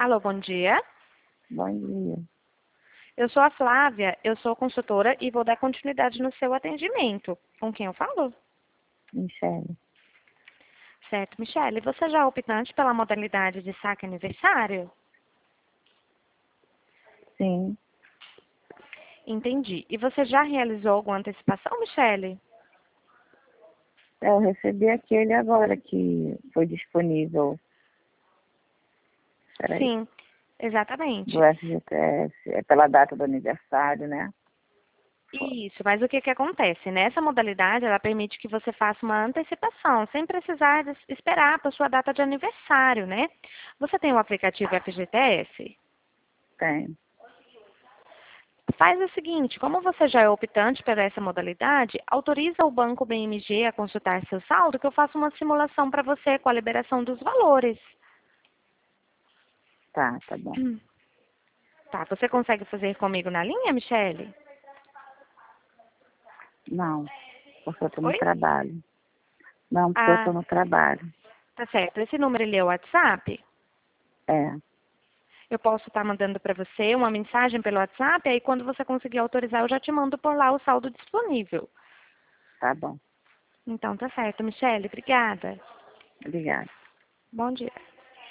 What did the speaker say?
Alô, bom dia. Bom dia. Eu sou a Flávia, eu sou consultora e vou dar continuidade no seu atendimento. Com quem eu falo? Michele. Certo, Michele, você já é optante pela modalidade de saque aniversário? Sim, Entendi. E você já realizou alguma antecipação, Michele? eu recebi aquele agora que foi disponível. Peraí, Sim, do exatamente. FGTS. É pela data do aniversário, né? Isso, mas o que acontece? Nessa modalidade, ela permite que você faça uma antecipação, sem precisar esperar para sua data de aniversário, né? Você tem o aplicativo FGTS? Tem. Faz o seguinte, como você já é optante por essa modalidade, autoriza o Banco BMG a consultar seu saldo, que eu faço uma simulação para você com a liberação dos valores. Tá bom. Tá, você consegue fazer comigo na linha, Michele? Não, porque eu tô no Oi? trabalho. Não, porque eu Ah, tô no trabalho. tá certo. Esse número ele é o WhatsApp? É, Eu posso estar mandando para você uma mensagem pelo WhatsApp, aí quando você conseguir autorizar, eu já te mando por lá o saldo disponível. tá bom. Então tá certo, Michele. Obrigada. Obrigada. Bom dia.